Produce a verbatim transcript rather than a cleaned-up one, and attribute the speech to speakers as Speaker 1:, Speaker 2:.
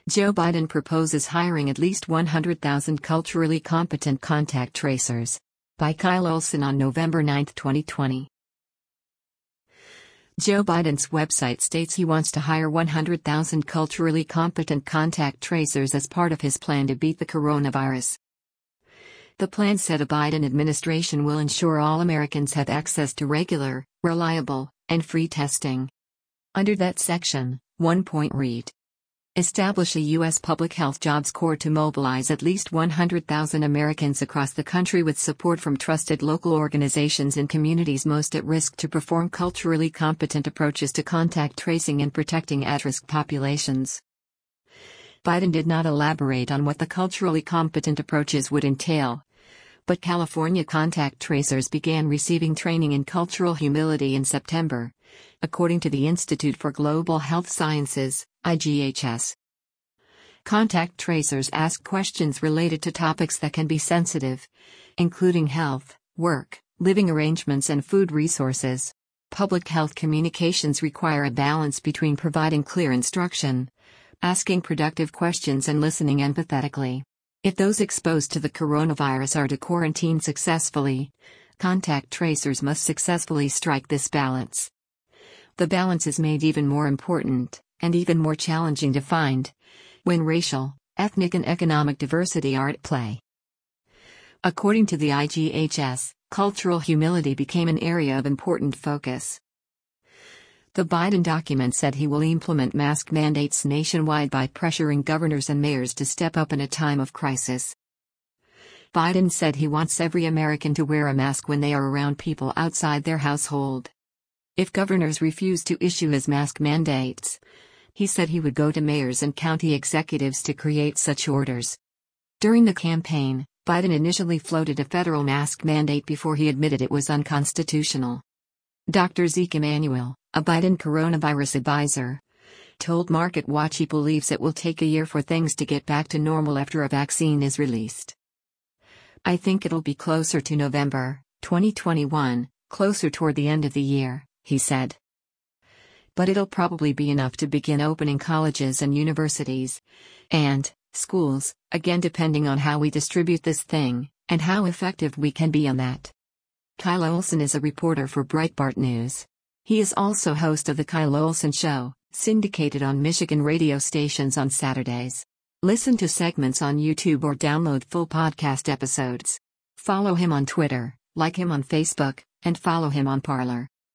Speaker 1: Joe Biden proposes hiring at least one hundred thousand culturally competent contact tracers. By Kyle Olson on November ninth, twenty twenty. Joe Biden's website states he wants to hire one hundred thousand culturally competent contact tracers as part of his plan to beat the coronavirus. The plan said the Biden administration will ensure all Americans have access to regular, reliable, and free testing. Under that section, one point read: establish a U S public health jobs corps to mobilize at least one hundred thousand Americans across the country with support from trusted local organizations in communities most at risk to perform culturally competent approaches to contact tracing and protecting at-risk populations. Biden did not elaborate on what the culturally competent approaches would entail, but California contact tracers began receiving training in cultural humility in September, according to the Institute for Global Health Sciences, I G H S. Contact tracers ask questions related to topics that can be sensitive, including health, work, living arrangements, and food resources. Public health communications require a balance between providing clear instruction, asking productive questions, and listening empathetically. If those exposed to the coronavirus are to quarantine successfully, contact tracers must successfully strike this balance. The balance is made even more important, and even more challenging to find, when racial, ethnic, and economic diversity are at play. According to the I G H S, cultural humility became an area of important focus. The Biden document said he will implement mask mandates nationwide by pressuring governors and mayors to step up in a time of crisis. Biden said he wants every American to wear a mask when they are around people outside their household. If governors refuse to issue his mask mandates, he said he would go to mayors and county executives to create such orders. During the campaign, Biden initially floated a federal mask mandate before he admitted it was unconstitutional. Doctor Zeke Emanuel, a Biden coronavirus advisor, told MarketWatch he believes it will take a year for things to get back to normal after a vaccine is released. I think it'll be closer to November twenty twenty-one, closer toward the end of the year, he said. But it'll probably be enough to begin opening colleges and universities, and schools, again, depending on how we distribute this thing, and how effective we can be on that. Kyle Olson is a reporter for Breitbart News. He is also host of The Kyle Olson Show, syndicated on Michigan radio stations on Saturdays. Listen to segments on YouTube or download full podcast episodes. Follow him on Twitter, like him on Facebook, and follow him on Parler.